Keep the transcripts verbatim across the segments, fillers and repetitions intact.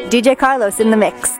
D J Carlos in the mix.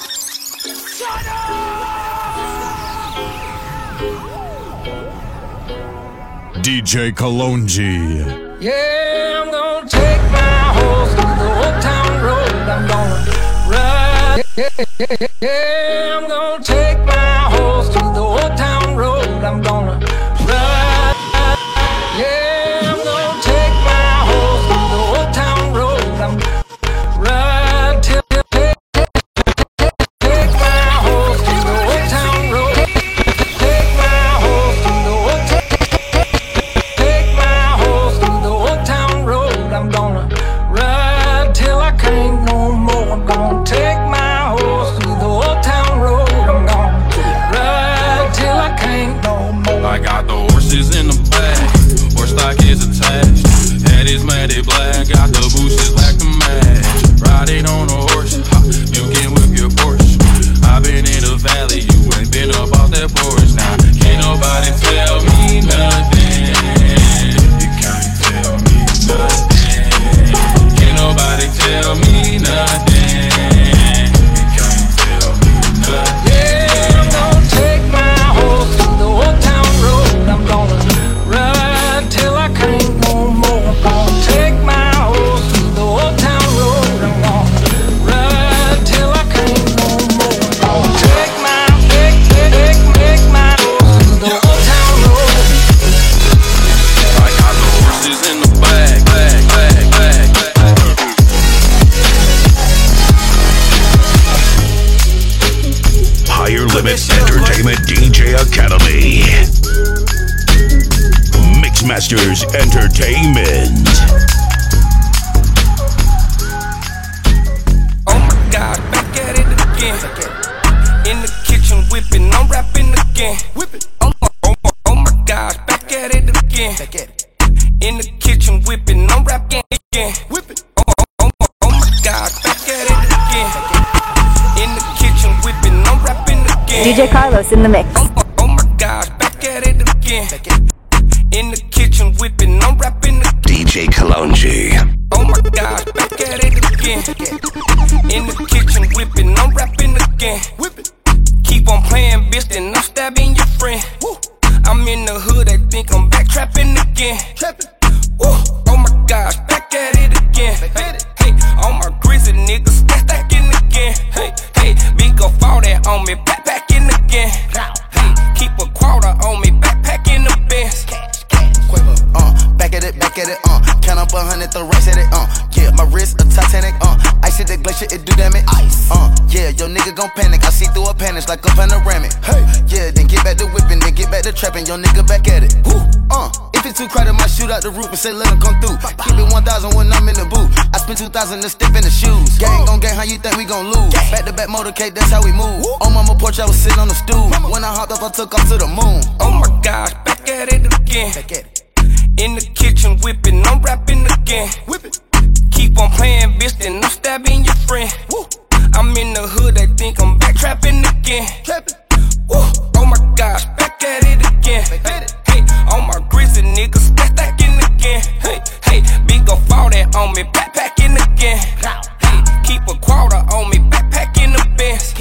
D J Kalonji. Yeah, I'm gonna take my horse to the old town road. I'm gonna ride. Yeah, yeah, yeah, yeah. I'm gonna take my horse to the old town road. I'm gonna ride. Yeah, I'm gonna take my horse to the old town road. I'm gonna ride till take, take, take my horse to the old town road. Take my horse to the old town. Take my horse to the old town road. I'm gonna ride till I can't no more. I'm gonna take my horse to the old town road. I'm gonna ride till I can't no more. I got the horses in the back, horse stock is attached. Head is matted black, got the bushes like the match. Riding on a horse, ha, you can whip your Porsche. I've been in the valley, you ain't been up off that porch. Now, can't nobody tell me nothing. You can't tell me nothing. Can't nobody tell me nothing. You can't tell me nothing. Yeah, I'm gonna take my horse to the old town road. I'm gonna ride till I can't no more. I'm gonna take my horse to the old town road. I'm gonna ride till I can't no more. I'm gonna take my, take, take, take, take my horse to the old town road. I got the horses in the back, back, back, back, back. Higher Limits Entertainment D J Academy. Mixmasters Entertainment. Oh my God, back at it again. In the kitchen whipping, I'm rapping again. Whipping. Oh my, oh my, oh my God, back at it again. In the kitchen whipping, I'm rapping again. Whipping. Oh my, oh my, oh my God, back at it again. In the kitchen whipping, I'm rapping again. D J Carlos in the mix. Oh my, oh my God, back at it again. In the kitchen whipping, I'm rapping again. D J Kalonji. Oh my God, back at it again. In the kitchen whipping, I'm rapping again. Keep on playing, bitch, then I'm stabbing your friend. I'm in the hood, they think I'm back trapping again. Woo. Oh my gosh, back at it again. Hey, hey, all my grizzly niggas stack stacking again. Hey, hey, big go fall that on me, backpacking again. Hey, keep a quarter on me, backpacking the Benz. Quiver, uh, back at it, back at it, uh, count up a hundred, the rest at it, uh, yeah, my wrist a Titanic, uh, ice hit the glacier, it do damage, ice, uh, yeah, your nigga gon' panic, I see through a panic like a panoramic, hey, yeah, then get back to whipping, then get back to trapping, your nigga back at it, woo, uh, if it's too crowded, might shoot out the roof and say let him come through, keep it one thousand when I'm in the booth, I spend two thousand to stiff in the shoes, gang gon' gang, how you think we gon' lose, back to back motorcade, that's how we move, on mama porch, I was sitting on the stool, when I hopped up, I took off to the moon, oh my gosh, back at it again. back at it. In the kitchen whipping, I'm rapping again. Keep on playing, bitch, then I'm stabbing your friend. I'm in the hood, they think I'm back trapping again. Woo. Oh my gosh, back at it again. Hey, hey, all my grizzly niggas stack stacking again. Hey, hey, big go fall that on me, backpacking again. Hey, keep a quarter on me, backpacking the Benz.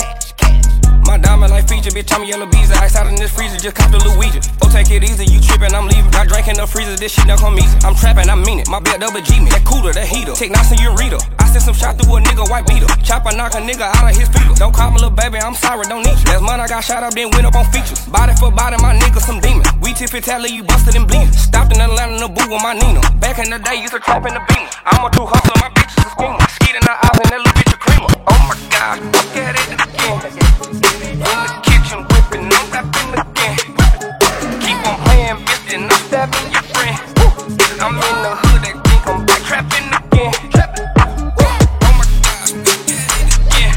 My diamond like feature, bitch, I'm yellow bees. Ice out in this freezer, just cop the Luigi. Oh, take it easy, you trippin', I'm leaving. Got drink in the freezer, this shit don't come easy. I'm trappin', I mean it. My belt double G me. That cooler, that heater. Take Knox and Ureta. I send some shot through a nigga, white beater. Chopper knock a nigga out of his feet. Don't call me little baby, I'm sorry, don't need you. Last month I got shot up, then went up on features. Body for body, my nigga some demon. We tip it, tally, you busted and bleeding. Stopped in Atlanta in the boo with my Nina. Back in the day, used to trap in the beamer. I'm a true hustler, my bitch is a schemer. Skeet in the eyes and that little bitch a creamer. Oh my God, look at it again. In the kitchen whipping, I'm rapping again. Keep on playing, bitch, then I'm stabbing your friend. I'm in the hood, they think I'm back trapping again. Oh my God, look at it again.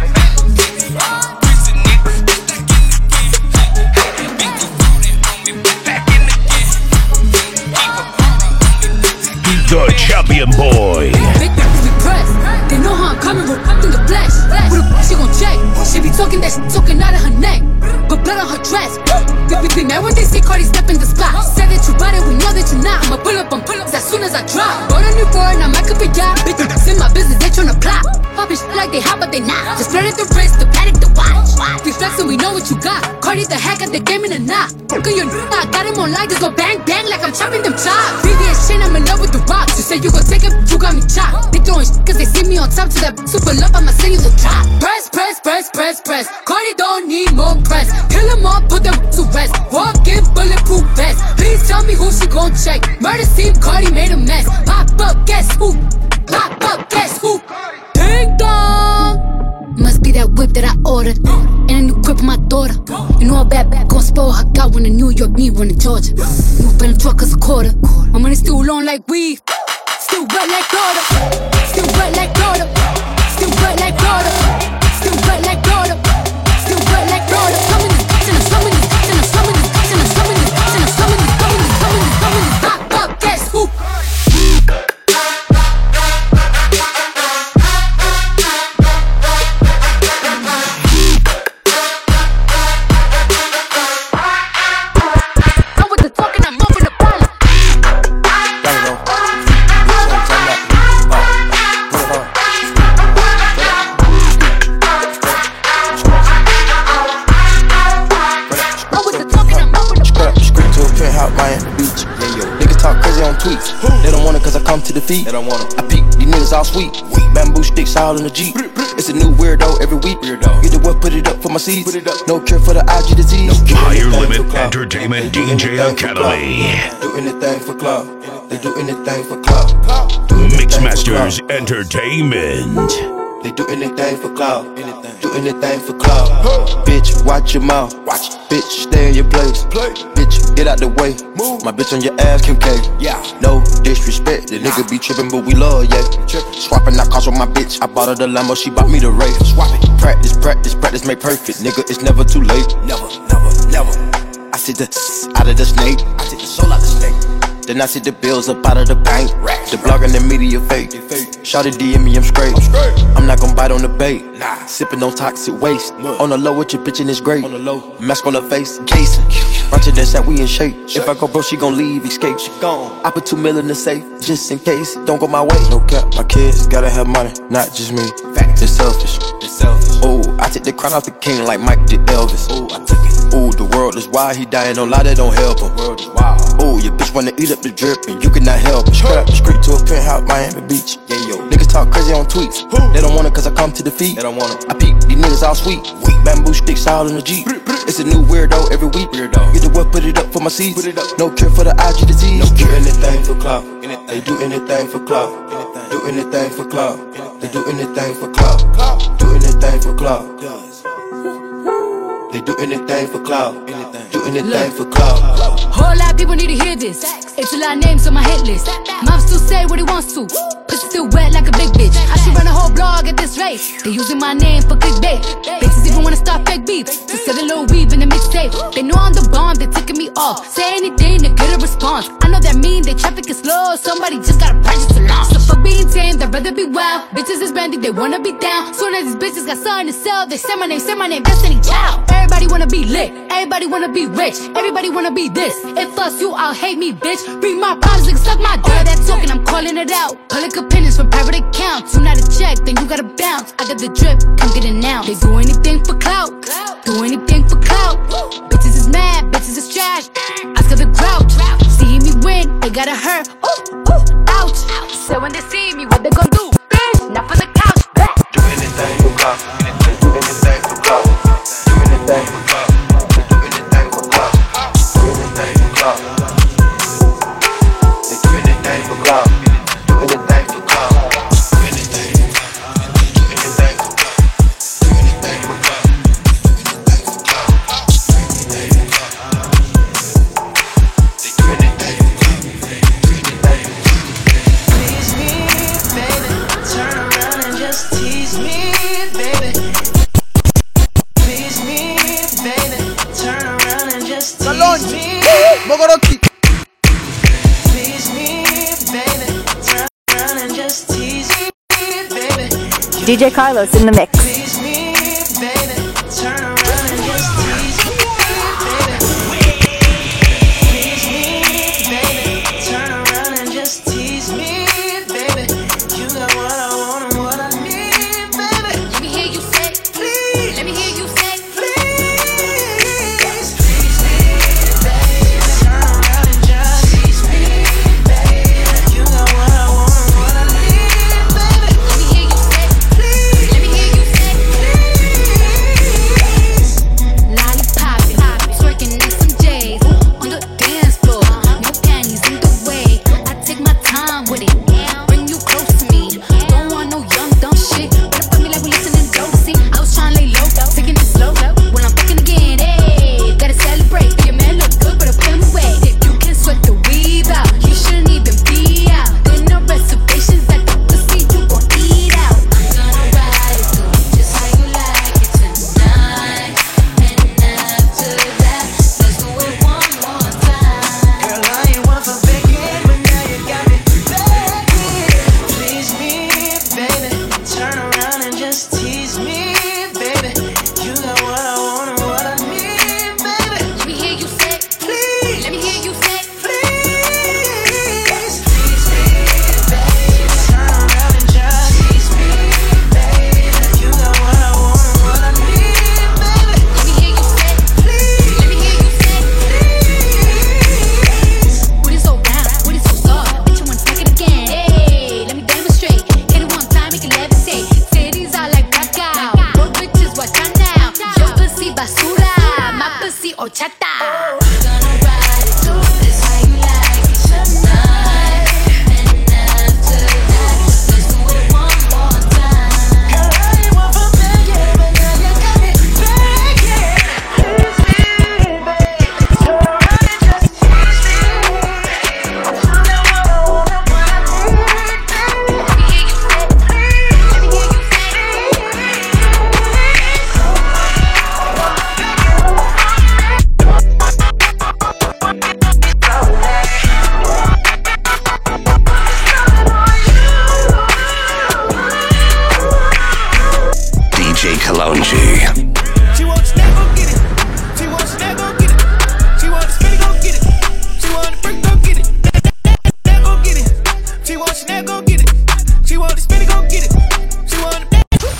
Greasy niggas stacking again. Hey, big go fall that on me, backpacking again. Keep a quarter on me, The champion boy. Big we press. bitch like they hot, but they not. Just flirting the wrist, the panic, the watch. We flexing, we know what you got. Cardi the heck at the game in a knot. Look at your n***, I got him on like this, go bang bang like I'm chopping them chops. B B S chain, I'm in love with the rocks. You say you gon' take it, you got me chopped. They throwing shit cause they see me on top to that super love, I'ma send you the drop. Press, press, press, press, press. Cardi don't need more press. Kill them all, put them to rest. Walk in bulletproof vest. Please tell me who she gon' check. Murder scene, Cardi made a mess. Pop up, guess who? Pop up, guess who? Ding dong. Must be that whip that I ordered, and a new crib for my daughter. You know a bad bad gon' spoil her. Got one in New York, need one in Georgia. New Bentley truck cause a quarter. My money still long like weed. Still wet like water. Still wet like water. Still wet like water. Still wet like water. Still wet like water. Some in this bitch and I'm some in this bitch and I'm some in this bitch and I'm some in this bitch and I'm some in this, some in this, some in this, some in this. Pop up, guess who? Tweets. They don't want it cause I come to defeat. They don't want it. I peek, these niggas all sweet. Bamboo sticks all in the Jeep. It's a new weirdo every week. Weirdo. Get the what, put it up for my seeds. Put it up. No cure for the I G disease. No Higher Limit Entertainment D J Academy. Do anything for club. They do anything for club. Mixmasters Entertainment. They do anything for clout. Do anything for clout. Bitch, watch your mouth. Watch. Bitch, stay in your place. Play. Bitch, get out the way. Move. My bitch on your ass, Kim K. Yeah. No disrespect. The nigga be trippin', but we love, yeah. Swapping out cars with my bitch. I bought her the Lambo, she bought me the Wraith. Swap it. Practice, practice, practice, make perfect. Nigga, it's never too late. Never, never, never. I see the out of the snake. I take the soul out the snake. Then I see the bills up out of the bank. The blog and the media fake. Shawty D M me, I'm straight. I'm not gon' bite on the bait. Nah. Sippin' on toxic waste. On the low with your bitch and it's great. On the low. Mask on her face, casing. Ratchet that said we in shape. If I go bro, she gon' leave, escape. She gone. I put two mil in the safe, just in case. Don't go my way. No cap, my kids gotta have money, not just me. They're selfish. They're selfish. Ooh, I take the crown off the king like Mike did Elvis. Ooh, I took it. Ooh, the world is wild, he dying, no lie, that don't help him. World is wild. Ooh, your bitch wanna eat up the drip and you cannot help it. Straight up the street to a penthouse, Miami Beach. Yeah, yo. Niggas talk crazy on tweets. They don't want it cause I come to defeat. They don't want it. I peek, these niggas all sweet. Bamboo sticks all in the Jeep. It's a new weirdo every week. Weirdo. Get the what, put it up for my seeds. Put it up. No cure for the I G disease. No cure. Do anything for clout. They do anything for clout. Do anything for clout. They do anything for clout. Do anything for clout. They do anything for clout. Do anything for clout. Whole lot of people need to hear this. It's a lot of names on my hit list. Mom still say what he wants to. Pussy still wet like a big bitch. I should run a whole blog at this rate. They using my name for clickbait. Bitches even wanna start fake beef. To sell a little weave in the mixtape. They know I'm the bomb, they ticking me off. Say anything to get a response. I know that mean they traffic is slow. Somebody just gotta purchase a launch. So fuck being tame, I'd rather be wild. Bitches is brandy, they wanna be down. Soon as these bitches got something to sell, they say my name, say my name, Destiny Child. Everybody wanna be lit, everybody wanna be rich. Everybody wanna be this. If us you, I'll hate me, bitch. Read my problems and suck my dick. All that talking, I'm calling it out. Public opinions from private accounts. You not a check, then you gotta bounce. I got the drip, come get it now. They do anything for clout, do anything for clout. Bitches is mad, bitches is trash. I got the grouch. See me win, they gotta hurt. Ooh, ooh, ouch. So when they see me, what they gon' do? Bitch, not for the couch. Do anything for clout. Do anything for clout. Do anything for clout. Do anything for clout. Do anything for clout. They do anything for clout. Do anything for clout. Do anything for clout. Do anything for clout. Do anything for clout. Do anything for clout. Do anything for clout. They do anything for clout. Do anything for clout. Please me, baby. Turn around and just tease me, baby. Please me, baby. Turn around and just tease me. Please me, baby. Turn around and just tease me, baby. D J Carlos in the mix. Please me, baby. Turn around and just tease me, baby. Please me, baby. Turn around and just tease me, baby. You got what I want and what I need, baby. turn around and just tease me, baby. You got what I want and what I need, baby. Let me hear you say, please. Let me hear you say, please. Tease me, baby. Turn around and just tease me, baby. You got what I want and what I need, baby. Let me hear you say, please. Let me hear you say, please. What is so round? What is so soft? Bet you wanna take it again. Hey, let me demonstrate. Hit it one time, make it levitate. Titties are like blackout. Broke bitches, watch out now. Your pussy basura, my pussy horchata. Gonna ride it, do this how you like it tonight. And after that, let's do it one more time. Girl, I ain't want for back yet, but now you got me back yet. Tease me, baby. Turn around and just tease me. You got what I want and what I need, baby. Let me hear you say, please. Let me hear you say, D J Kalonji. She want to snap, go get it. She want to snap, go get it. She want to spin it, go get it. She want to break, go get it. Snap, go get it. She want to snap, go get it. She want to spin it, go get it. She want to snap, go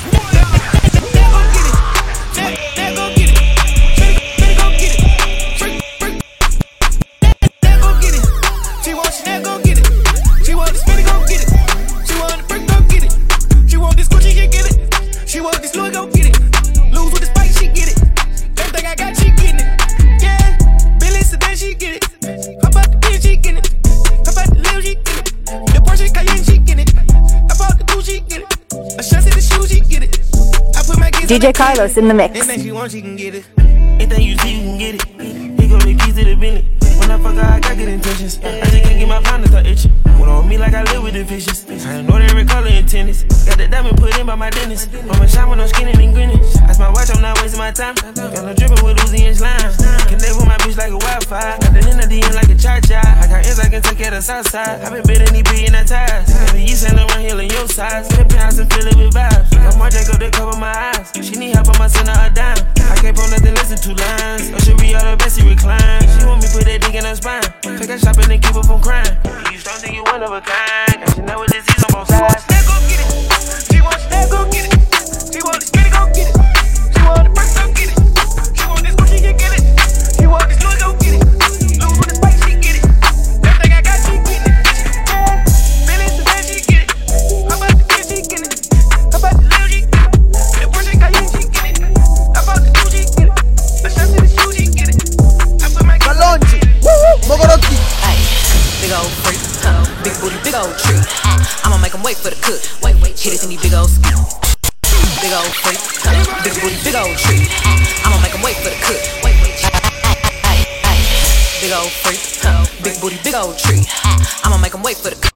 get it. Snap, snap, go get it. Spin it, go get it. Break, break. Snap, go get it. She want to snap, go get it. She want to spin it, go get it. She want to break, go get it. She want this Gucci, she get it. She want this Louis, go get it. Lose with the spice, she get it. Everything I got, she getting it. Yeah, Billy Sedan, she get it. How about the bitch, she get it. How about the Lil, she get it. The Porsche Cayenne, she get it. How about the Gucci, she get it. A chance at the shoes, she get it. I put my kids D J Carlos in the mix. anything she wants, she can get it. Anything you see, you can get it. He go the keys to the Bentley. When I fuck her, I got good intentions. I just can't get my pound to start itching. Went on me like I live with the fishes. I know every color in tennis. Got the diamond put in by my dentist. I'ma shine when I'm skinning and grinning. That's my watch, I'm not wasting my time. Got no dripping with Uzi and slime. Connect with my bitch like a Wi-Fi. Got the N D N like a cha-cha. I got ends I can take care of the south side. I been bidding these billion at ties. Maybe you send around here in your size. Ten pounds and fill it with vibes. I'm more Jacob to cover my eyes. She need help, I'ma send her a dime. I can't pull nothing less than two lines. Or she be all the best, she recline. She want me put that dick in her spine. Take her shopping and keep her from crying. You don't think you one of a kind. Got you know what this is on both sides. Snap, go get it. She want to snap, go get it. She want to spin it, go get it. She want to break, go get it. She want this Gucci, she get it. She want this Louis, go get it. Lose with the spice, she get it. Everything I got, she get it. Yeah, Billy Sedan, she get it. How about the bitch, she get it. How about the Lil, she get it. The Porsche Cayenne, she get it. How about the Gucci, she get it. A chance at the shoes, she get it. I put my Kalonji, Mogoroki. Big old freak, huh? Big booty, big old tree. I'ma make him wait for the cook. Wait, wait, hit it in these big old ski. Big old freak, huh? Big booty, big old tree. I'ma make him wait for the cook. Wait, wait, big old freak, huh? Big booty, big old tree. I'ma make him wait for the cook.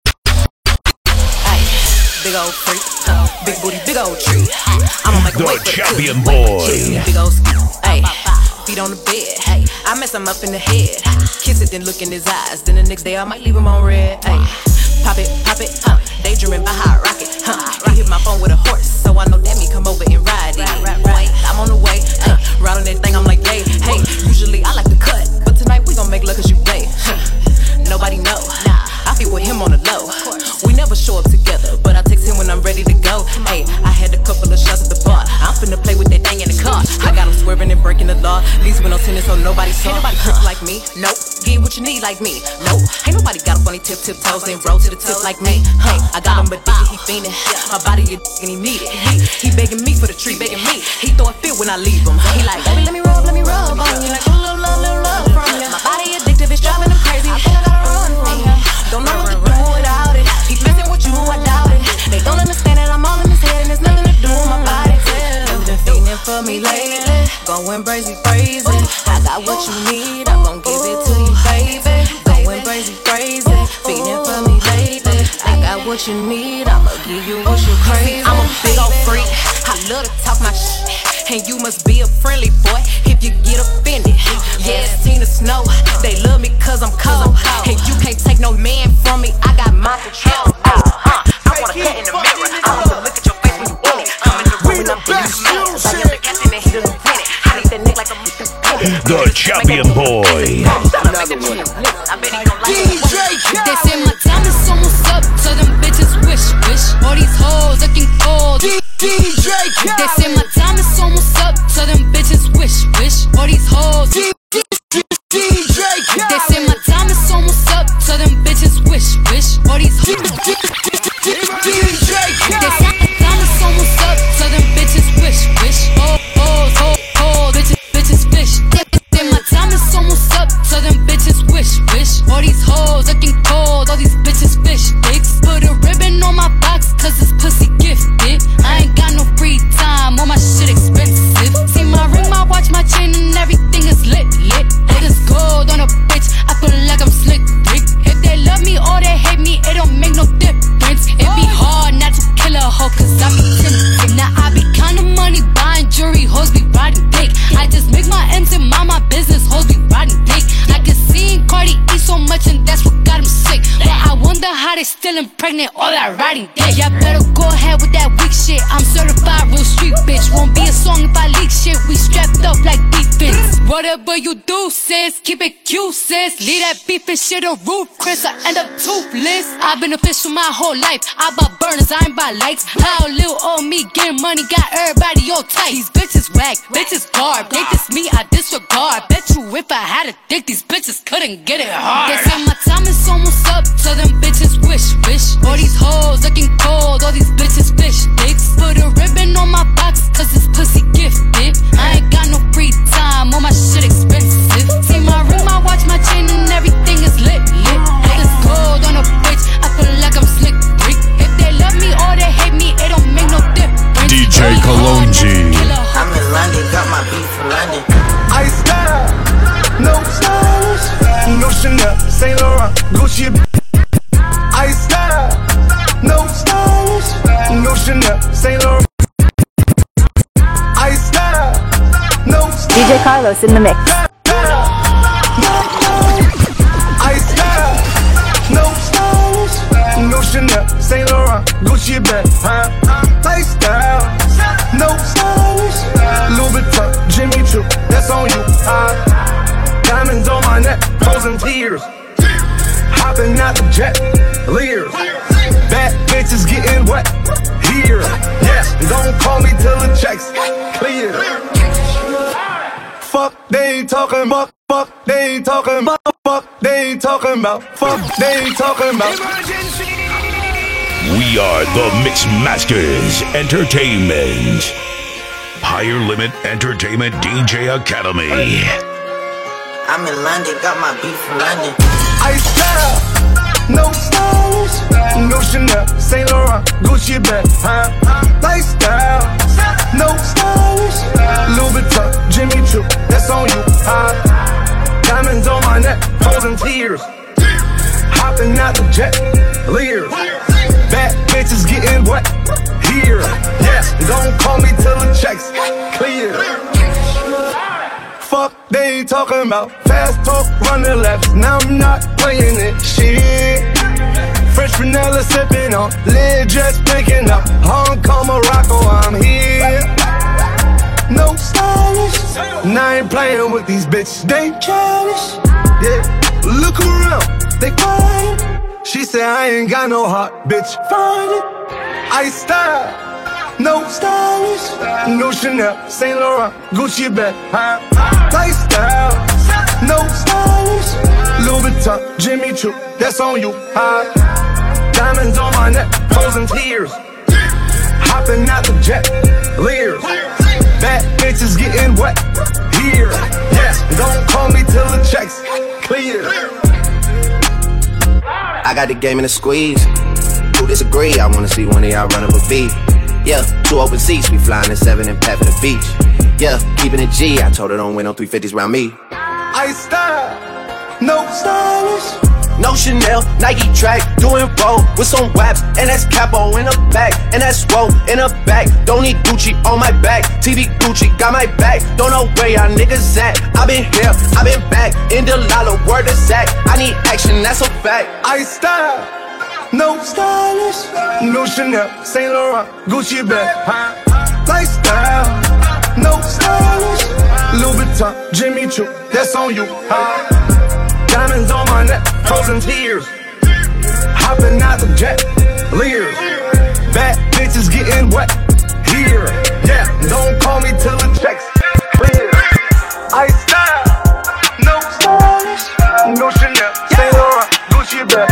Big old freak, huh? Big booty, big old tree. I'ma make him wait for the cook. The champion boy. Big old ski, ayy. Feet on the bed, hey, I mess him up in the head. Kiss it, then look in his eyes. Then the next day I might leave him on red, hey. Pop it, pop it, huh? Daydreaming by hot rocket, huh? He hit my phone with a horse, so I know that me come over and ride it. Wait, I'm on the way, hey. Ride on that thing, I'm like, hey, hey. Usually I like to cut, but tonight we gon' make love cause you play. Huh. Nobody know, I be with him on the low. We never show up together, but I text him when I'm ready to go. Hey, I had a couple of shots at the bar. I'm finna play with that thing in the car. I got him swerving and breaking the law. Least with no tennis, so nobody saw. Ain't nobody trick like me, nope. Get what you need like me, nope. Ain't nobody got a funny tip, tip toes, and roll to the tip like me. Hey, I got him addicted, he fiendin'. My body a and he need it. He, he begging me for the treat, begging me. He throw a fit when I leave him. He like, baby, let me rub, let me rub on you. Like a little love, little love from you. My body addictive, it's driving him crazy. I think I gotta run from you. Don't know what to do without it. He messing with you, I doubt it. They don't understand that I'm all in his head and there's nothing to do with my body. You've been feeling for me lately, going crazy, crazy. I got what you need, I'm gon' give it to you, baby. Going crazy, crazy, feeling for me lately. I got what you need, I'ma give you what you crazy. I'm a big old freak, I love to talk my shit. And you must be a friendly boy if you get offended. Yeah, it's Tina Snow, they love me cause I'm cold. And you can't take no man from me, I got my control. Uh, I wanna cut in the mirror, I want to look at your champion boy. They say my time is almost up, so them bitches wish, wish. All these hoes looking cold. D J They say my time is almost up, so them bitches wish, wish. All these hoes. D J They say my time is almost up, so them bitches wish, wish. All these hoes. D J They say my time is almost up, so them bitches wish, wish. Oh, oh, oh, oh, bitches, bitches fish. They say my time is almost up, so them bitches wish, wish. All these hoes looking cold, all these bitches fish dicks. Put a ribbon on my box, cause this pussy gifted. I ain't got no free time, all my shit expensive. See my ring, my watch, my chain, and everything is lit, lit. All this gold on a bitch, I feel like I'm slick, Rick. If they love me or they hate me, it don't make no difference. It be hard not to kill a hoe, cause I be tempted. Now I be kinda money buying jewelry, hoes be riding dick. I just make my ends and mind my business, hoes be riding dick. I can see Cardi eat so much and that's what got him sick. But I wonder how they still impregnate all that riding dick. Y'all better go ahead with that weak shit. I'm certified real street bitch. Won't be a song if I leak shit. We strapped up like defense. Whatever you do, sis, keep it cute, sis. Leave that beef and shit a roof, Chris, I end up toothless. I've been official my whole life. I buy burners, I ain't buy lights. How little old me getting money got everybody all tight. These bitches whack, bitches garb. They diss me, I disregard. Bet you if I had a dick, these bitches couldn't get it hard. They say my time is almost up, so them bitches wish, wish. All these hoes looking cold, all these bitches fish dicks. Put a ribbon on my box, cause this pussy gifted. I ain't got no free time, all my shit expensive. See my ring, my watch, my chain, and everything is lit, lit. All this gold on a bitch, I feel like I'm slick, Rick. If they love me or they hate me, it don't make no difference. D J Kalonji. I'm in London, got my beef from London. I style, no stylish, no Chanel, Saint Laurent, Gucci. I style, no stylish, no Chanel, Saint Laurent. I style, no stylish. D J Carlos in the mix. I style, no stylish, no Chanel, Saint Laurent, Gucci bag, huh? Lifestyle, no stylish, Louis Vuitton, Jimmy Choo, that's on you, huh? Diamonds on my neck, frozen tears. Hopping out the jet, leers. Bad bitches getting wet here. Yes, don't call me till the checks clear. Fuck, they ain't talking about. Fuck, they ain't talking about. Fuck, they ain't talking about. Fuck, they ain't talking about. We are the Mix Masters Entertainment. Higher Limit Entertainment D J Academy. I'm in London, got my beef from London. I style, no stylish, no Chanel, Saint Laurent, Gucci bag, huh? Lifestyle, no stylish, Louis Vuitton, Jimmy Choo, that's on you, huh? Diamonds on my neck, frozen tears. Hopping out the jet, leers. Bad bitches getting wet here. Yes, don't call me till the checks clear. Fuck, they ain't talking about. Fast talk, running laps. Now I'm not playing it. Shit. French vanilla sipping on. Lid just picking up. Hong Kong, Morocco, I'm here. No stylish. Now I ain't playing with these bitches. They childish. Yeah. Look around. They quiet. She said I ain't got no heart. Bitch, find it. I style. No stylish, no Chanel, Saint Laurent, Gucci bag, huh? Lifestyle, no stylish, Louis Vuitton, Jimmy Choo, that's on you, huh? Diamonds on my neck, frozen tears. Hopping out the jet, leers. Bad bitches getting wet here. Yes, don't call me till the checks clear. I got the game in a squeeze. Who disagree? I wanna see one of y'all run up a beat. Yeah, two open seats, we flying in seven and pat for the beach. Yeah, keeping it G, I told her don't win no three fifties round me. I style, no stylish. No Chanel, Nike track, doing roll with some waps, and that's capo in the back, and that's roll in the back. Don't need Gucci on my back, T V Gucci got my back. Don't know where y'all niggas at. I been here, I been back, in the lala, word to Zach. I need action, that's a fact. I style, no stylish, no Chanel, Saint Laurent, Gucci bag, huh? Lifestyle, no stylish, Louis Vuitton, Jimmy Choo, that's on you. Uh, diamonds on my neck, frozen tears. Hopping out the jet, leers. Bad bitches getting wet here. Yeah, don't call me till the checks clear. Ice style, no stylish, no Chanel, Saint Laurent, Gucci bag.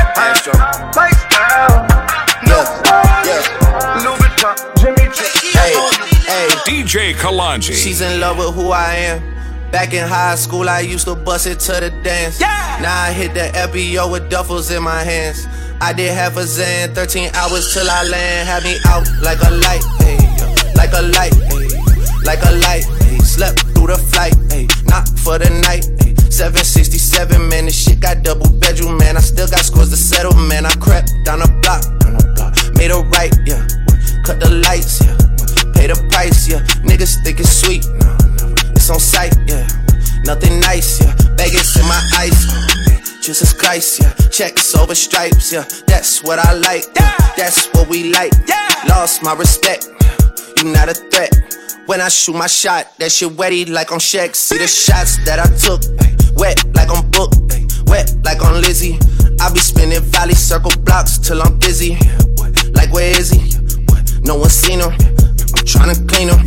Lifestyle, no stylish, Louis Vuitton, Jimmy Choo. Hey, hey, D J Kalonji. She's in love with who I am. Back in high school, I used to bust it to the dance. Yeah. Now I hit the F B O with duffels in my hands. I did half a Zan, thirteen hours till I land. Had me out like a light, hey, like a light, hey, like a light. Hey. Slept through the flight, hey, not for the night. Hey. seven sixty-seven, man, this shit got double bedroom, man. I still got scores to settle, man. I crept down the block, down the block. Made a right, yeah. Cut the lights, yeah. Pay the price, yeah. Niggas think it's sweet, no, no. It's on sight, yeah. Nothing nice, yeah. Vegas in my ice, Jesus Christ, yeah. Checks over stripes, yeah. That's what I like, yeah. That's what we like, yeah. Lost my respect, you not a threat. When I shoot my shot, that shit wetty like on Shaq. See the shots that I took, ay, wet like on Book, ay, wet like on Lizzie. I be spinning valley circle blocks till I'm busy. Like where is he? No one seen him. I'm tryna clean him.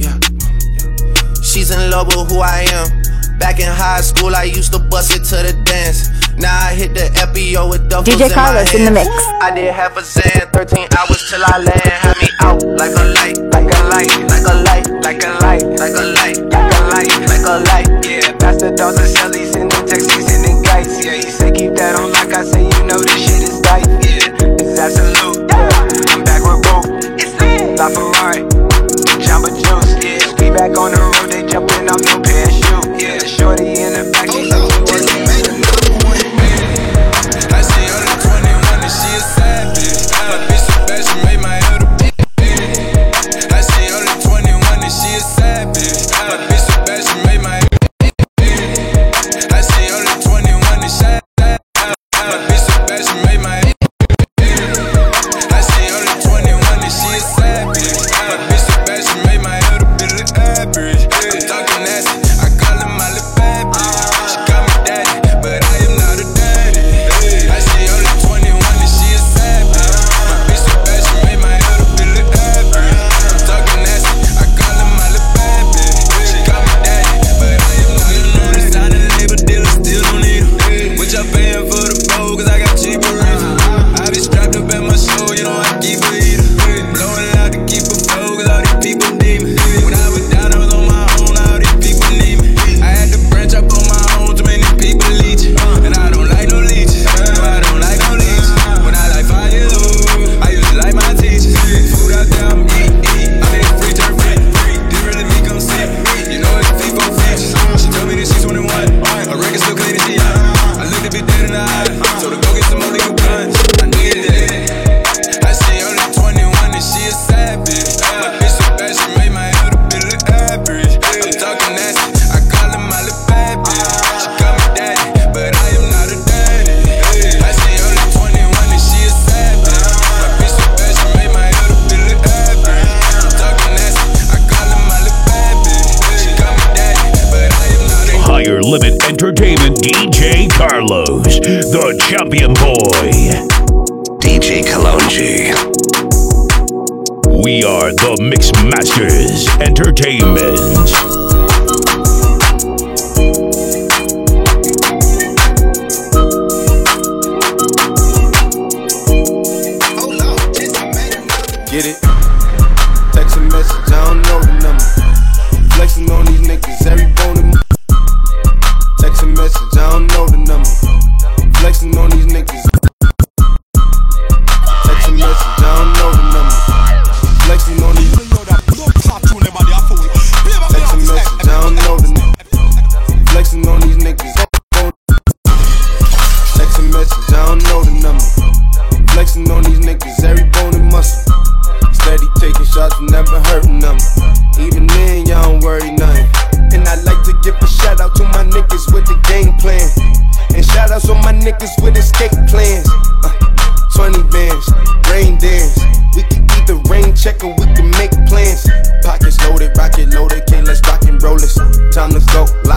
She's in love with who I am. Back in high school, I used to bust it to the dance. Now I hit the F B O with duffels D J Carlos in, in the mix. I did half a Zan, thirteen hours till I land. Had me out like a light, like a light, like a light, like a light, like a light, like a light, like a light. Yeah, Pastor Dawson Shelly sending texts, sending kites. Yeah, he said keep that on like I say, you know this shit is tight. Yeah, it's absolute. Yeah. I'm back with Rope, it's lit. La Ferrari, Jamba Juice. Yeah, we back on the road, they jumping off no parachute. Yeah, shorty in the back, she's like, just made another one. I see her at twenty-one and she a savage. My bitch so bad she made my head a bitch. I see her at twenty-one and she a savage. My bitch so bad she made my head a bitch. I see her at twenty-one and she a savage. My bitch so bad she made my head a bitch. I see her at twenty-one and she a savage. My bitch so bad she made my head a bit of average. I'm talking nasty, I call her my little bad bitch. She call me daddy, but I am not a daddy. I see her at twenty-one and she a savage. My bitch so bad she made my head a bit of average. I'm talking nasty, I call her my little bad bitch. She call me daddy, but I am not a daddy. Sign a label deal, still don't need her. What y'all paying for the bowl, cause I got cheaper reasons. I be strapped up at my show, you know I keep a heater. Blowing out to keep a flow, cause all these people need me. When I was down, I was on my own, all these people need me. I had to branch up on my own, too many people leeching. And I don't like no leeches, no, I don't like no leeches. When I like five years old, I used to like my teachers. Food out there, I'm eat, eat. I made it free, turn free. Didn't really me come see me. You know it's FIFA features. She told me that she's twenty-one. Her record still clean and she young. I looked a bit dead in the eye, so to go get some more legal guns. I needed it. I see her at twenty-one and she a savage. My bitch so bad she made my head a bit of average. I'm talking nasty, I call her my little bad bitch. She call me daddy, but I am not a daddy. I see her at twenty-one and she a savage. My bitch so bad she made my head a bit of average. I'm talking nasty, I call her my little bad bitch. She call me daddy, but I am not a Higher Limit Entertainment D J Carlos, the champion boy. D J Kalonji. We are the Mix Masters Entertainment. Get it? Text a message, I don't know the number. Flexing on these niggas, every bone in my. Text a message, I don't know the number. Flexing on these niggas. Text a message, I don't know the number. Flexing on these. Text a message, I don't know the number. Flexing on these niggas. Text a message, I don't know the number. Flexing on these niggas, every bone and muscle. Steady taking shots, never hurting them. Even then, y'all don't worry nothing. And I like to give a shout out to my niggas with the game plan. And shout outs on my niggas with escape plans. Uh, twenty bands, rain dance. We can either rain check or we can make plans. Pockets loaded, rocket loaded, okay, let's rock and roll this. Time to go.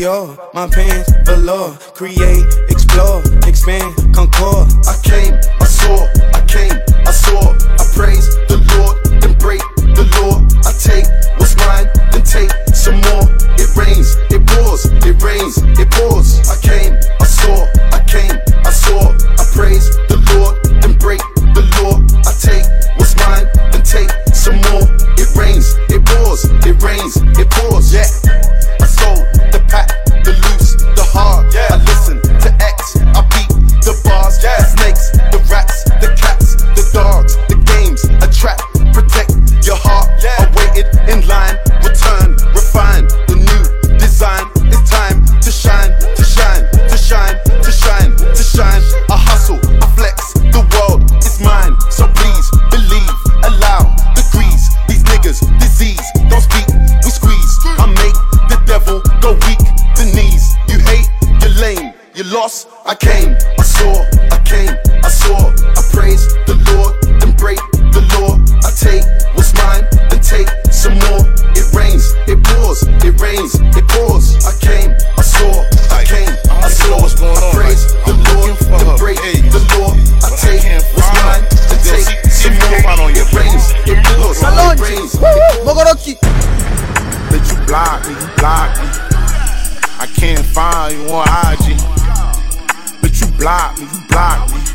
Dior, my pants, velour. Create, explore, expand, concord. I came, I saw, I came, I saw. I praise the Lord, then break the law. I take what's mine, then take some more. It rains, it pours, it rains, it pours. I came, I saw, I came, I saw. I praise the Lord, then break the law. I take what's mine, then take some more. It rains, it pours, it rains, it pours. Yeah, I sold the pack, the loose, the hard. Yeah, I listen to X, I beat the bars. Yeah, the snakes, the rats, the cats, the dogs, the games, a trap. Protect your heart. Yeah, I waited in line, return, refine the new design. It's time to shine, to shine, to shine, to shine, to shine. I hustle, I flex, the world is mine. So please believe, allow the grease. These niggas, disease, don't speak, we squeeze. I make the devil go weak, the knees. You hate, you're lame, you lost. I came, I saw, I came, I saw. I praise the Lord, then break the law. I take what's mine, then take some more. It rains, it pours, it rains, it pours. I came, I saw, I came, I saw. I praise the Lord, then break the law. I take what's mine, then take some more. It rains, it pours, it rains. Mogoroki. Bitch, you block me, you block me. I can't find you on I G. Bitch, you block me, you block me.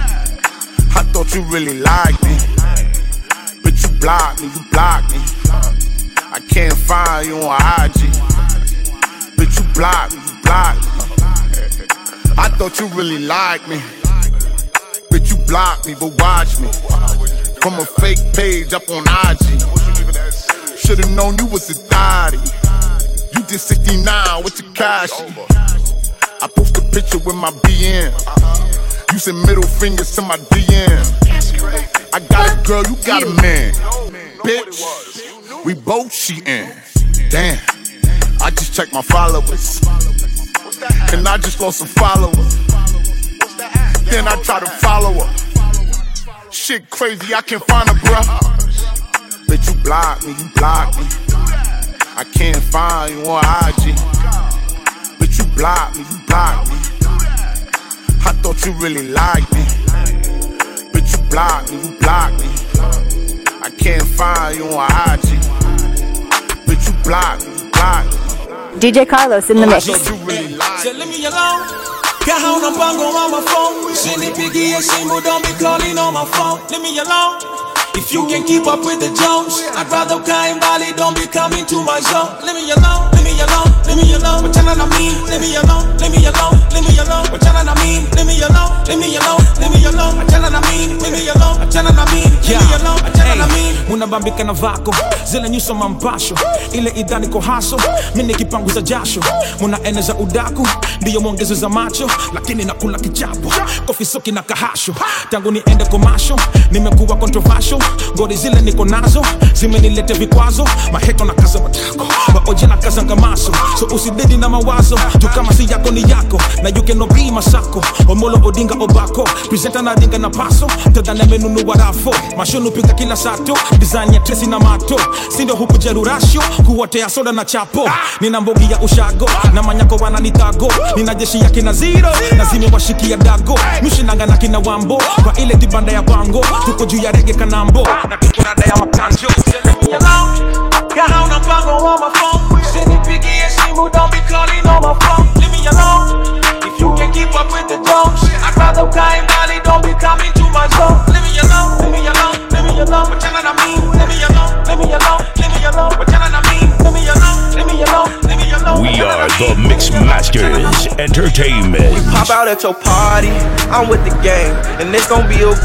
I thought you really liked me. Bitch, you block me, you block me. I can't find you on I G. Bitch, you block me, you block me. I thought you really liked me. Bitch, you block me, but watch me. From a fake page up on I G. Should've known you was a thotty. You did sixty-nine with your cash. I post a picture with my B M. You send middle fingers to my D M. I got a girl, you got a man. Bitch, we both cheating. Damn, I just checked my followers. And I just lost some followers. Then I try to follow her. Shit crazy, I can't find her, bruh. Bitch, you block me, you block me. I can't find you on I G. Bitch, you block me, you block me. I thought you really liked me. Bitch, you block me, you block me. I can't find you on I G. Bitch, you block me, you block me. D J Carlos in the mix. Really Say, leave me alone. Kahuna pango on my phone. Send it piggy and Simbo, don't be calling on my phone. Leave me alone. If you can keep up with the Jones, I'd rather Kai Bali, don't be coming to my zone. Leave me alone, leave me alone, leave me alone. What I mean? Leave me alone, leave me alone, leave me alone. What I mean? Leave me alone, leave me alone, leave me alone. What I mean? Leave me alone, what I mean? Leave me alone, what I mean? Unabambika na vako, zile nyuso mampasho. Ile idhani ko haso, mimi kipanguza jasho. Munaeneza udaku, ndiyo mwongezo za macho. Lakini nakula kichapo, kofi soki na kahasho. Tangu niende komasho, nimekuwa controversial. Gori zile niko nazo, zimenilete vikwazo. Maheto na kaza matako, maoje na kaza ngamaso. So usidedi na mawazo, tu kama si yako ni yako. Na you cannot be masako, Omolo Odinga Obako. Presenta na dinga na paso, tadane menunu warafo. Mashonu pika kila sato, design ya tresi na mato. Sindo huku jeru ratio, kuwatea soda na chapo. Nina mbogi ya ushago, na manyako wana nitago. Nina jeshi ya kina zero, na zime washiki ya dago. Mishinanga na kina wambo, kwa ile tibanda ya bango. Tuko juu ya rege kanambo, na kikuna daya makanjo. Leave me alone. Kahuna pango on my phone. Send it piggy and Simbo, don't be calling on my phone. Leave me alone. If you can keep up with the Jones, I'd rather Kai Bali, don't be coming to my zone. Leave me alone, leave me alone, leave me alone. What I mean? Leave me alone, leave me alone, leave me alone. What I mean? Leave me alone, leave me alone, leave me alone. We are the Mix Masters Entertainment. We pop out at your party, I'm with the gang, and it's gonna be a.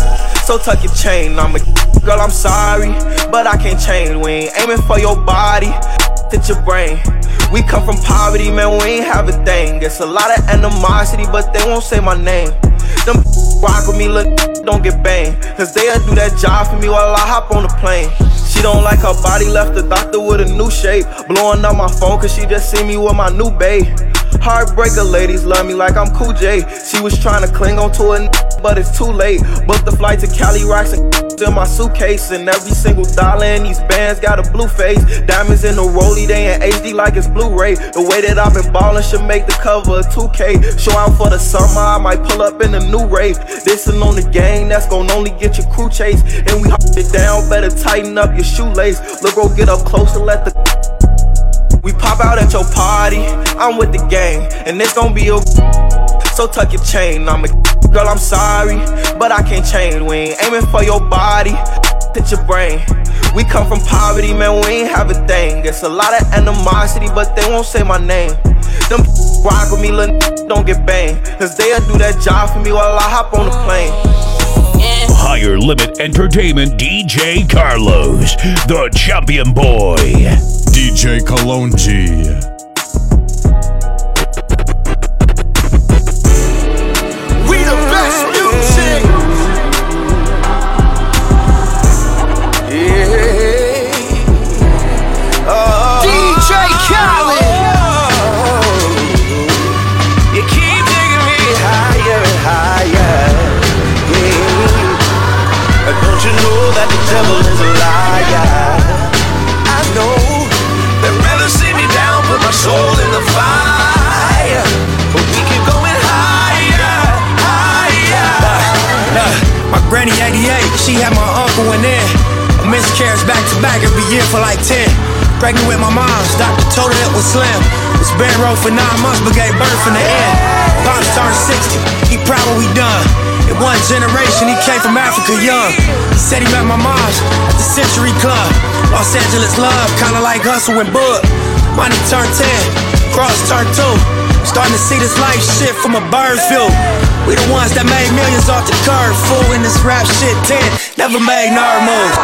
So tuck your chain, I'm a girl, I'm sorry, but I can't change. We ain't aiming for your body, hit your brain. We come from poverty, man, we ain't have a thing. It's a lot of animosity, but they won't say my name. Them rock with me, look, don't get banged. Cause they'll do that job for me while I hop on the plane. She don't like her body, left the doctor with a new shape. Blowing up my phone cause she just see me with my new babe. Heartbreaker ladies love me like I'm Cool J. She was trying to cling on to a n, but it's too late. Booked the flight to Cali, rocks and in my suitcase. And every single dollar in these bands got a blue face. Diamonds in the rollie, they in H D like it's Blu-ray. The way that I've been ballin' should make the cover of two K. Show out for the summer, I might pull up in a new rave. This'n on the gang, that's gon' only get your crew chase. And we hold it down, better tighten up your shoelace. Look, bro, get up close and let the we pop out at your party, I'm with the gang, and it's gon' be a so tuck your chain. I'm a girl, I'm sorry, but I can't change. We ain't aiming for your body, hit your brain. We come from poverty, man, we ain't have a thing. It's a lot of animosity, but they won't say my name. Them rock with me, little don't get banged, cause they'll do that job for me while I hop on the plane. Higher Limit Entertainment D J Carlos, the champion boy. D J Kalonji. We the best music. Yeah. Oh. D J Khaled. Oh. You keep taking me higher and higher. Don't you know that the devil is a liar? I know they'd rather see me down, put my soul in the fire, but we keep going higher, higher. Nah, nah, my granny eighty-eight, she had my uncle in there. A miscarriage back to back every year for like ten. Pregnant with my mom's, doctor told her it was slim. Was bed road for nine months, but gave birth in the end. Pops turned sixty, he proud what we done. In one generation, he came from Africa young. He said he met my mom's at the Century Club. Los Angeles love, kinda like Hustle and Bud. Money turned ten, Cross turned two. Starting to see this life shit from a bird's view. We the ones that made millions off the curve. Fool in this rap shit, ten, never made nerd moves.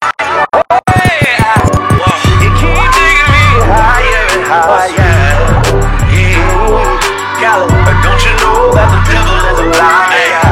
You keep taking me higher and higher. Yeah, Khaled, but don't you know that the devil is a liar?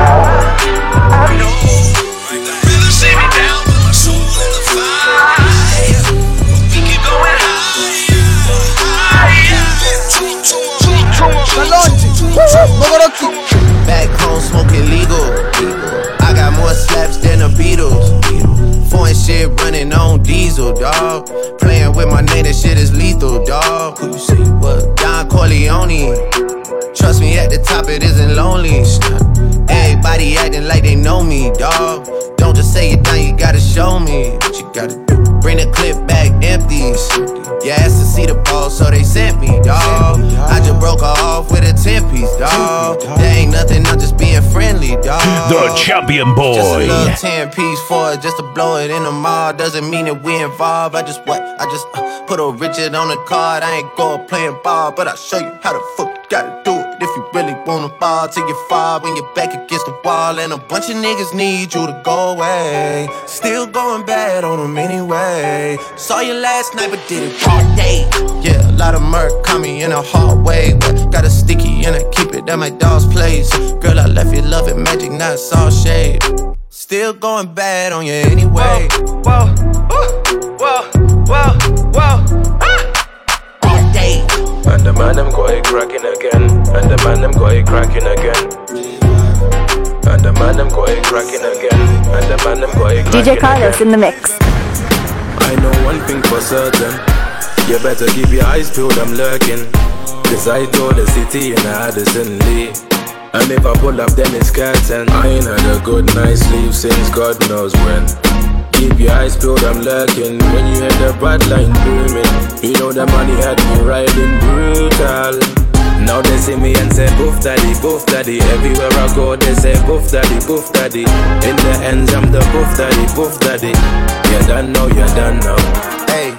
Back home smoking legal. I got more slaps than the Beatles. Foreign shit running on diesel, dawg. Playing with my name, that shit is lethal, dawg. Who you say what? Don Corleone. Trust me, at the top it isn't lonely. Everybody acting like they know me, dawg. Don't just say it down, you gotta show me what you gotta do. Bring the clip back empties. You asked to see the ball, so they sent me, dawg. I just broke her off with a ten-piece, dawg. There ain't nothing, I'm just being friendly, dawg. The champion boy. Just a little ten-piece for it, just to blow it in the mall. Doesn't mean that we involved. I just what? I just uh, put a Richard on the card. I ain't going playing ball, but I'll show you how the fuck you gotta do it. If you really wanna fall till you fall when you're back against the wall. And a bunch of niggas need you to go away. Still going bad on them anyway. Saw you last night but did it all day. Yeah, a lot of murk caught me in a hard way, but got a sticky and I keep it at my dog's place. Girl, I left you loving magic, not all shade. Still going bad on you anyway. Whoa, whoa, whoa, whoa, whoa, ah! All day. And the man them got it cracking again. And the man them got it cracking again. And the man them got it cracking again. And the man them got it cracking D J Carlos again. in the mix. I know one thing for certain. You better keep your eyes peeled, I'm lurking. Cause I told the city in Addison Lee. And if I pull up then it's curtain. I ain't had a good night's sleep since God knows when. Keep your eyes peeled, I'm lurking. When you hear the bad line booming, you know the money had me riding brutal. Now they see me and say boof daddy, boof daddy. Everywhere I go they say boof daddy, boof daddy. In the ends I'm the boof daddy, boof daddy. You done now, you done now. Hey.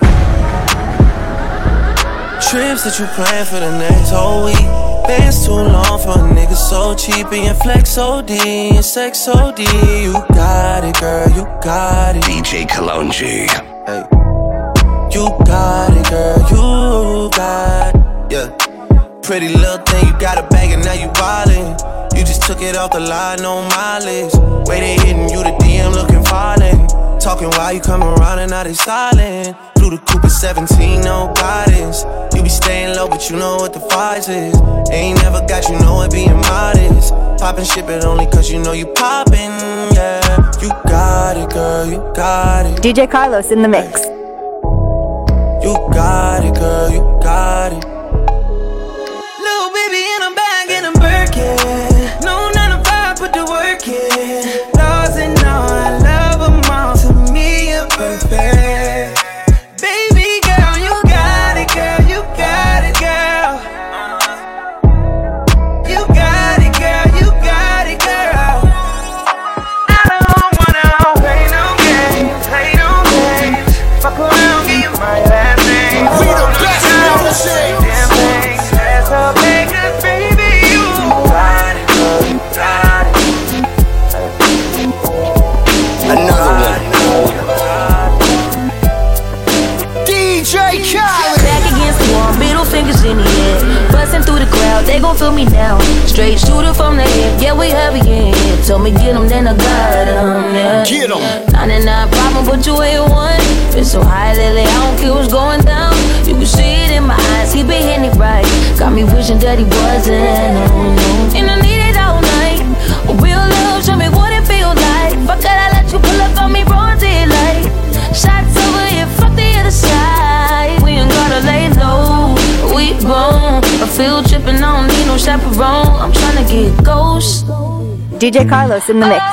Trips that you plan for the next whole week. Bands too long for a nigga so cheap. And flex O D and sex O D. You got it, girl, you got it. D J Kalonji. Hey. You got it, girl, you got it. Yeah. Pretty little thing, you got a bag and now you wildin'. You just took it off the line, no mileage. Way they hitting you, the D M looking violent. Talking while you come around and now they silent. Through the coupe at seventeen, no guidance. honest. You be staying low, but you know what the price is. Ain't never got you know it being modest. Poppin' shit, but only cause you know you poppin', yeah. You got it, girl, you got it. D J Carlos in the mix. You got it, girl, you got it. Little baby in a bag in a Birkin. No nine to five, put the work in. Laws and all, I love them all. To me, you're perfect. Baby girl, you got it, girl, you got it, girl. You got it, girl, you got it, girl. I don't wanna play no games, play no games. Fuck around, give you my last name. We the best never say. Damn thing, that's all bigger, baby. You got it, girl, you got it. Another one. D J Khaled. Back against the wall, middle fingers in the air. Bustin' through the crowd, they gon' feel me now. Straight shooter from the hip, yeah, we heavy in here. Told me get 'em, then I got 'em, yeah. Get 'em. ninety-nine problem, but you ain't one. It's so high lately, I don't care what's going down. You can see it in my eyes, he been hitting it right. Got me wishing that he wasn't, oh no. And I need it all night. Real love, show me what it feels like. Fuck it, I let you pull up on me, broad daylight. Shots over here, fuck the other side. We ain't gotta lay low, we grown. A field trip and I don't need no chaperone. I'm tryna get ghost. D J Carlos in the mix.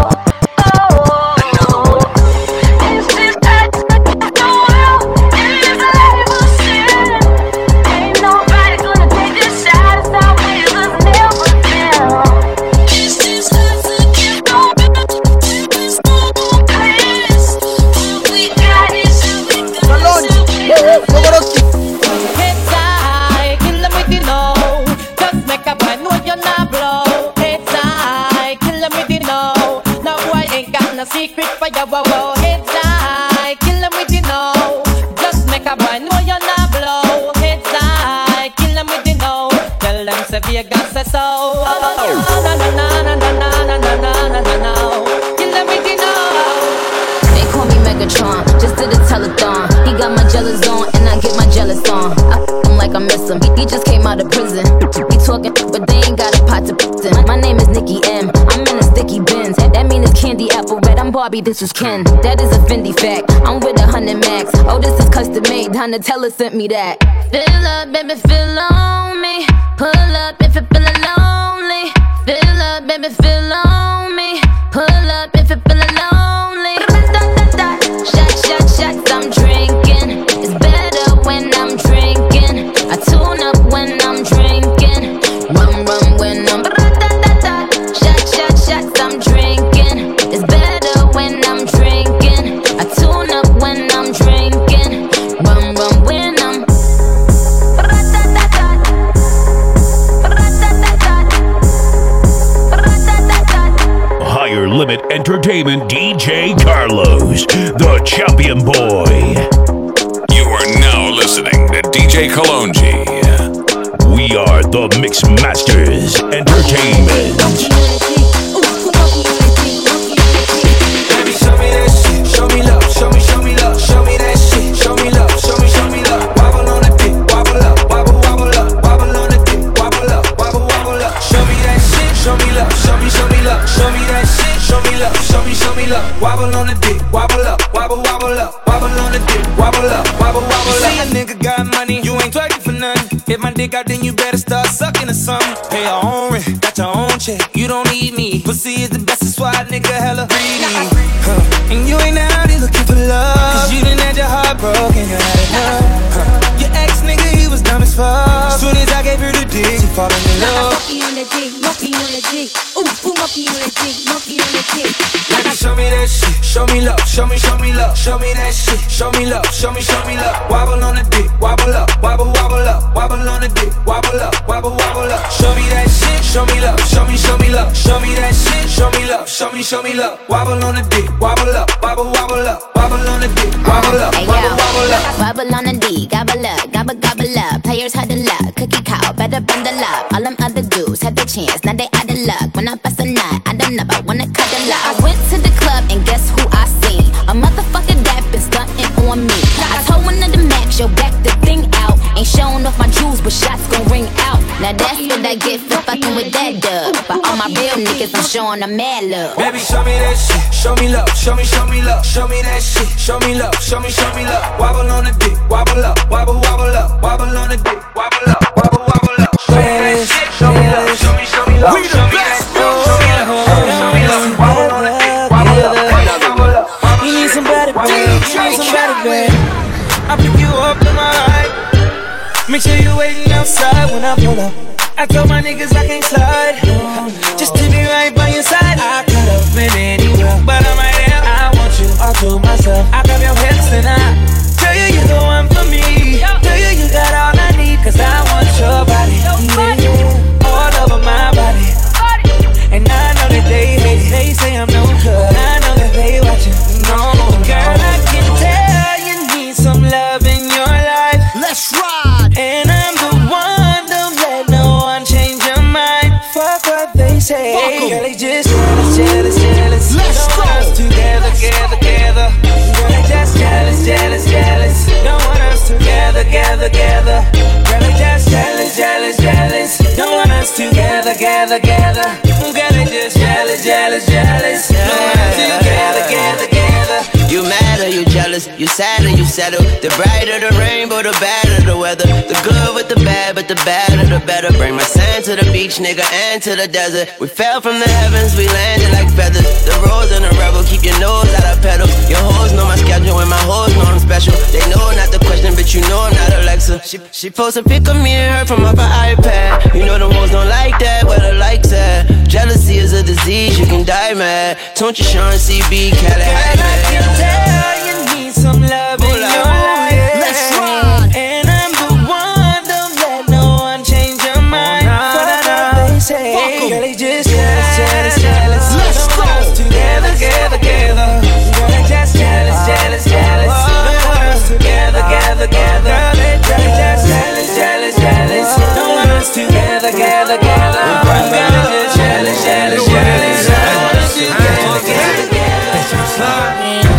Secret for your wow, heads high, kill them with you know. Just make a boy know you're not blow. Heads high, kill them with you know. Tell them say Vegas say so. Na na na na na na na na na na na. Kill them with you know. They call me Megatron, just did a telethon. He got my jealous on, and I get my jealous on. I f him like I miss him. He just came out of prison. He talking, but they ain't got a pot to piss in. My name is Nicki M. I'm in a sticky Benz. That mean it's candy apple red. I'm Barbie, this is Ken. That is a Fendi fact. I'm with a hundred max. Oh, this is custom made. Donatella sent me that. Fill up, baby, fill on me. Pull up if you're feeling lonely. Fill up, baby, fill on me. Pull up if you're feeling lonely. Shot, shot, shots, I'm drinking. It's better when I'm drinking. I tune up when I'm drinking. Rum, rum when I'm. Shot, shot, shots, I'm drinking. It's better when I'm drinking. I tune up when I'm drinking. Rum, rum when I'm. Higher Limit Entertainment D J Carlos, the champion boy. You are now listening to D J Kalonji. We are the Mix Masters Entertainment. Baby, show me that shit, show me love, show me, show me love, show me that shit, show me love, show me, show me love. Wobble on the dick, wobble up, wobble, wobble up, wobble on the dick, wobble up, wobble, wobble up. Show me that shit, show me love, show me, show me love, show me that shit, show me love, show me, show me love. Wobble on the dick, wobble up, wobble, wobble up, wobble on the dick, wobble up, wobble, wobble up. You say a nigga got money, you ain't twerking for nothing. If my dick out, then you better start sucking or something. Pay your own rent, got your own check, you don't need me. Pussy is the best, that's why a nigga hella greedy. Huh. And you ain't out here looking for love, cause you done had your heart broken, you had enough. Huh. Your ex nigga, he was dumb as fuck. Soon as I gave her the dick, she falling in love. Monkey on the dick, monkey on the dick. Ooh, ooh, monkey on the dick, monkey on the dick. Baby, show me that shit, show me love, show me, show me love, show me that shit, show me love, show me, show me love. Wobble on the dick, wobble up, wobble, wobble up, wobble on the dick, wobble up, wobble, wobble up. Show me that shit, show me love, show me, show me love, show me that shit, show me love, show me, show me love. Wobble on the dick, wobble up, wobble, wobble up, wobble on the dick, wobble up, wobble, wobble up. Wobble on the D, gobble up, gobble, gobble up. Players had the luck, cookie cow, better bundle up. All them other dudes had the chance, now they out of luck. When I bust a nut, I don't know, I wanna cuddle up. I went to the club and guess who I seen? A motherfucker that been stunting on me. I told one of the max, yo, back the thing out. Ain't couple shots gon' ring out. Now that's what I get for fucking with that dub. But all my real niggas, I'm showing them mad love. Baby, show me that shit, show me love, show me, show me love, show me that shit, show me love, show me, show me love. Wobble on the dick, wobble up, wobble, wobble up, wobble on the dick, wobble up, wobble, wobble up. Show me that shit, show me love, show me, show me love, show me that shit, show me love, show me love, wobble on the dick, wobble up, wobble up. You need some better, babe. You need some better, babe. I'll pick you up in my ride. Make sure you waiting outside when I pull up. I told my niggas I can't slide. Just to be right by your side. I could have been anywhere, but I'm right here. I want you all to myself. I grab your hips and I tell you you're the one for me. Tell you you got all I need, cause I want your body. Yeah, all over my body. And I know that they hate it. They say I'm no good. I know that they watching. No, girl, I can tell you need some love in your life. Let's ride. And I'm the one, don't let no one change your mind. Fuck what they say. Girl, they just jealous, jealous, jealous. Let's don't want us together, together, together. Girl, they just jealous, jealous, jealous. Don't want us together, together, together. Girl, they just jealous, jealous, jealous. Don't want us together, together, together. Girl, they just jealous, jealous, jealous. Don't want us together, together, together. You mad or you jealous, you sad or you settle. The brighter the rainbow, the badder the weather. The good with the bad, but the badder the better. Bring my sand to the beach, nigga, and to the desert. We fell from the heavens, we landed like feathers. The rose and the rebel, keep your nose out of pedal. Your hoes know my schedule and my hoes know I'm special. They know not the question, but you know I'm not Alexa. She, she posts a pic of me and her from up her iPad. You know the hoes don't like that, where the likes at. Jealousy is a disease, you can die mad. Don't you Sean C B, Cali, hi man. Tell you need some love in your life. Let's ride. And I'm the one, don't let no one change your mind. Fuck what they say. Girl, they just jealous, jealous, jealous. Let's go. Together, together, together. Girl, they just jealous, jealous, jealous. Don't want us together, together, together. Girl, they just jealous, jealous, jealous. Don't want us together, together, together. Girl, they just jealous, jealous, jealous. Don't want us together, together, together.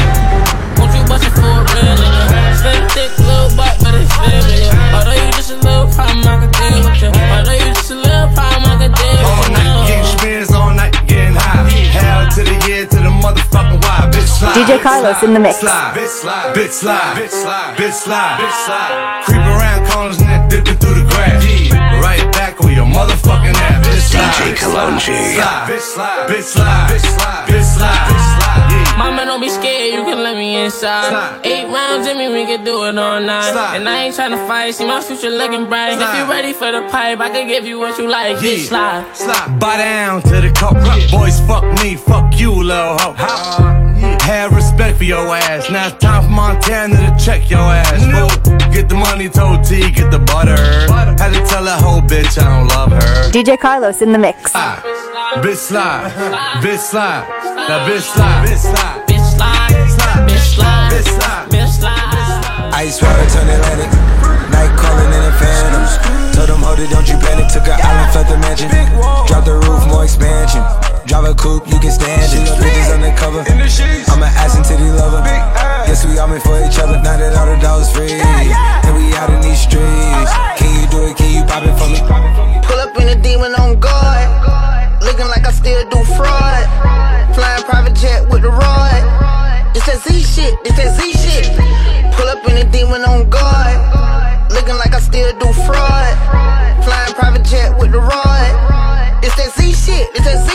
Thick little butt, but it's family. Although you just a little problem, I can deal with you. Although you just a little problem, I can deal with you. All night, getting spins all night, getting high. Hell to the year, to the motherfucking why. Bitch slide. D J Carlos in the mix. Slide, bitch slide, bitch slide, bitch slide, bitch slide, bitch slide. Creep around corners and then dipping through the grass. Right back on your motherfucking ass. Bitch slide, D J Kalonji. slide, bitch slide, bitch slide, bitch slide, bitch slide, bitch slide. Mama, don't be scared, you can let me inside. Slide. Eight rounds in me, we can do it all night. Slide. And I ain't tryna fight, see my future looking bright. Slide. If you ready for the pipe, I can give you what you like. Yeah. Bitch, slide. Slide. Bow down to the cup. Boys, fuck me, fuck you, little hoe. Have respect for your ass. Now it's time for Montana to check your ass. Fool. Get the money, told T, get the butter. Had to tell that whole bitch I don't love her. D J Carlos in the mix. Ah. Bitch slide, bitch slide, now bitch slide, bitch slide, Bitch, slide. Bitch, slide. bitch slide, Bitch, slide. Ice water turn Atlantic. Night calling in a phantom. Told them, hold it, don't you panic. Took an island, felt the mansion. Drop the roof, more expansion. Drive a coupe, you can stand it. Bitches undercover. I'm an ass and titty lover. Guess we all meant for each other. Now that all the dogs free, and we out in these streets. Can you do it? Can you pop it for me? Pull up in a demon on guard. Looking like I still do fraud. Flying private jet with the rod. It's that Z shit, it's that Z shit. Pull up in a demon on guard. Looking like I still do fraud. Flying private jet with the rod. It's that Z shit, it's that Z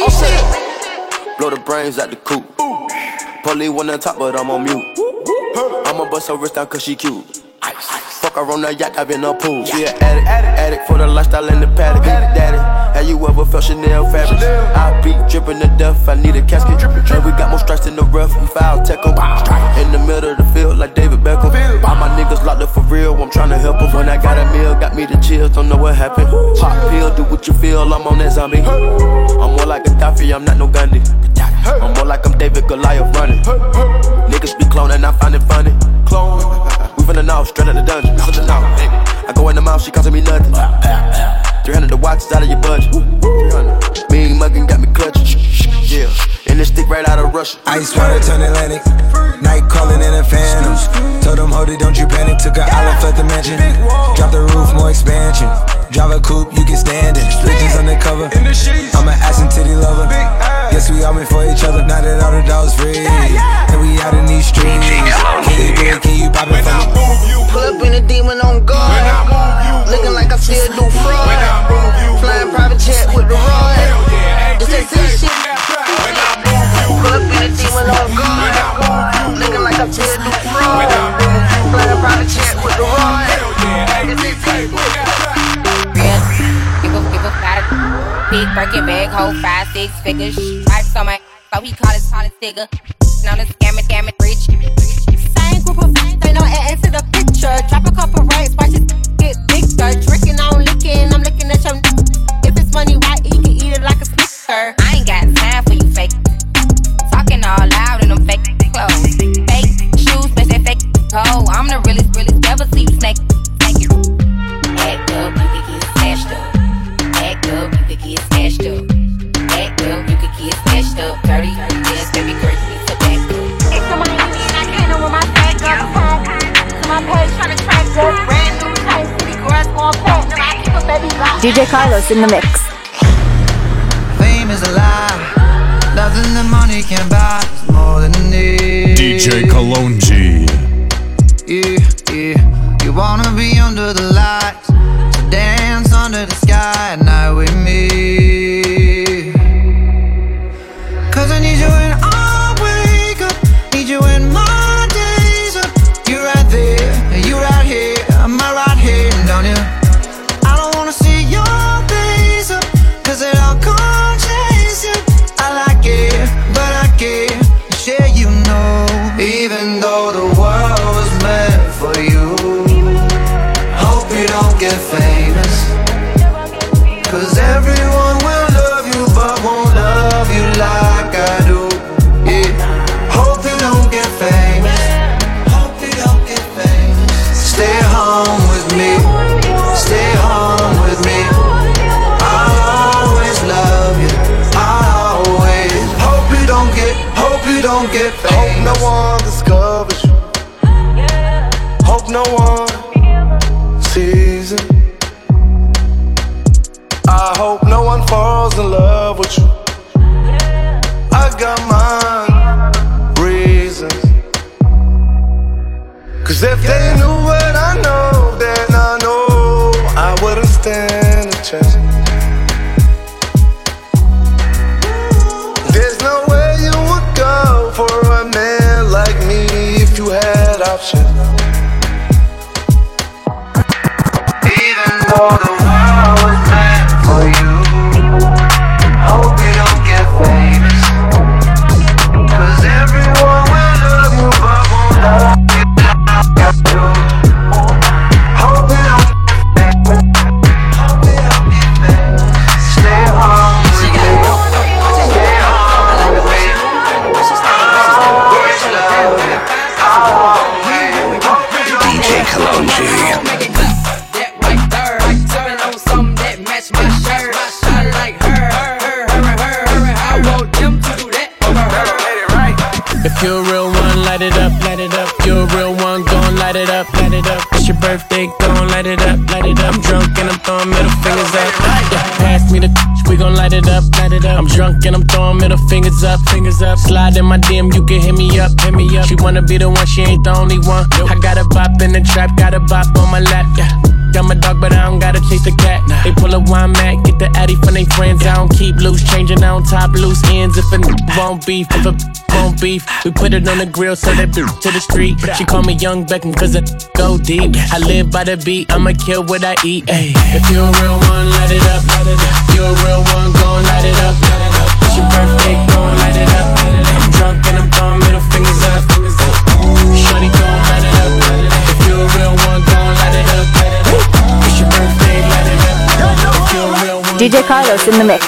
shit. Blow the brains out the coop. Police one on top, but I'm on mute. I'ma bust her wrist down cause she cute. Fuck her on the yacht, I've been a pool. She an addict, addict, addict for the lifestyle in the paddock. Daddy, have you ever felt Chanel fabric? I be dripping to death, I need a casket. And we got more strikes in the rough, we foul tech em. In the middle of the field like David Beckham. All my niggas locked up for real, I'm tryna help them. When I got a meal, got me the chills, don't know what happened. Pop pill, do what you feel, I'm on that zombie. I'm more like Gaddafi, I'm not no Gandhi. I'm more like I'm David Goliath running. Niggas be cloning, I find it funny. Clone. We finna know, straight out the dungeon. I go in the mouth, she costing me nothing. three hundred the watch is out of your budget. Mean muggin' got me clutching. Yeah, and this stick right out of rust. Russia. Ice water turn Atlantic. Night calling in a phantom. Told them, hold it, don't you panic. Took a island, left the mansion. Drop the roof, more expansion. Drive a coupe, you can stand it. Bitches undercover. I'm an ass and titty lover. Guess we all meant for each other. Now that all the dogs free, and we out in these streets. Can you do it? Can you pop it for me? Pull up in a demon on guard. Looking like I still do fraud. Flying private jet with the rod. It's that Z shit. Pull up in a demon on guard. Looking like I still do fraud. Flying private jet with the rod. It's that Z Give a, give a fat big Birkin bag, hold five, six figures. Stripes on my so he call his call it digger. Known as scam it, scam it, rich. Same group of friends, they know add to the picture. Drop a couple rights, watch it get bigger. Drinking, I'm licking, I'm looking at your. If it's money right, you can eat it like a snicker. I ain't got time for you fake. Talking all loud in them fake clothes. Fake shoes, bitch, they fake cold. I'm the realest, realest, never see you snake. Thank you. Act up, you can get smashed up. Act up, you can get smashed up. Act up, you can get smashed up. Dirty, yes, baby girl, you need to back up. It's the money and I can't know where my bag up. To my page trying to track us. Brand new type city girls going platinum. I keep a baby block. D J Carlos in the mix. Fame is a lie. Nothing that money can buy is more than a need. D J Kalonji. Yeah, yeah. You wanna be under the lights, so dance under the sky at night with me. Cause I need you when I wake up, need you when my days up. You right there, you right here, am I right here, don't you? I don't wanna see your face up, cause it all can't chase you. I like it, but I can't share, you know. Even though the world was meant for you, hope you don't get famous, cause everyone will love you but won't love you like I do. Yeah, hope you don't get famous, hope you don't get famous. Stay home with me, stay home with me. I'll always love you, I'll always. Hope you don't get, hope you don't get famous. Hope no one discovers you. Hope no one sees it. I hope no one falls in love with you. I got my reasons. Cause if they knew what I know, then I know I wouldn't stand a chance. There's no way you would go for a man like me if you had options. Even though the world was meant for you, hope you don't get famous, cause everyone will love you but won't love you like I do. Hope you don't get famous, hope you don't get famous. Stay home with me, stay home with me. I'll always love you, I'll always. D J Kalonji. If you're a real one, light it up, light it up. You're a real one, gon' light it up, light it up. It's your birthday, gon' light it up, light it up. I'm drunk and I'm throwing middle fingers up. Yeah, pass me the we gon' light it up, light it up. I'm drunk and I'm throwing middle fingers up, fingers up. Slide in my D M, you can hit me up, hit me up. She wanna be the one, she ain't the only one. I got a bop in the trap, got a bop on my lap, yeah. Got my dog, but I don't gotta chase the cat. Nah. They pull a wine mat, get the addy from they friends. I don't keep loose, changing on top loose ends. If a n won't beef, if a won't beef, we put it on the grill, so that bitch to the street. She call me Young Beckham, cause it go deep. I live by the beat, I'ma kill what I eat. Ay. If you're a real one, light it up, light it up. You're a real one, gon' light it up, light it up. It's your birthday, gon' light it up, light it up. I'm drunk and I'm throwing middle fingers up, fingers up. Shorty gon' light it up, light it up. If you're a real one, gon' light it up, light it up. It's your birthday, light it up. If you're a real one, D J Carlos in the mix.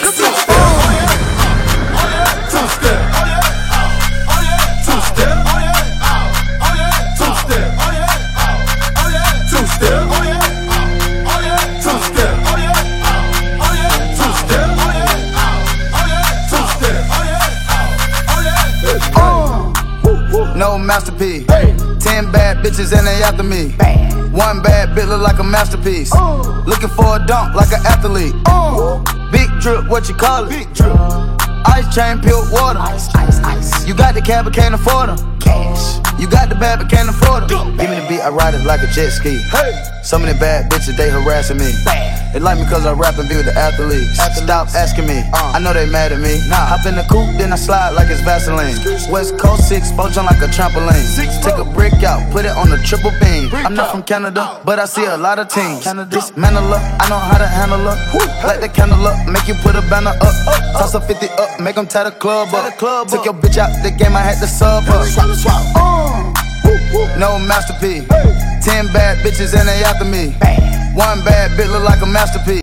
masterpiece. Ten bad bitches and they after me. One bad bitch look like a masterpiece. Looking for a dunk like an athlete. Big drip, what you call it? Big drip. Ice chain, pure water. Ice, ice, ice. You got the cab, but can't afford them. Cash. You got the bad, but can't afford them. Give me the beat, I ride it like a jet ski. Hey. So many bad bitches, they harassing me. They like me cause I rap and be with the athletes. Stop asking me, I know they mad at me. Hop in the coupe, then I slide like it's Vaseline. West Coast six, boat jump like a trampoline. Take a brick out, put it on the triple beam. I'm not from Canada, but I see a lot of teams. Dismantle her, I know how to handle her. Light the candle up, make you put a banner up. Toss a fifty up, make them tie the club up. Took your bitch out the game, I had to sub her. No masterpiece. Ten bad bitches and they after me. One bad bitch look like a masterpiece.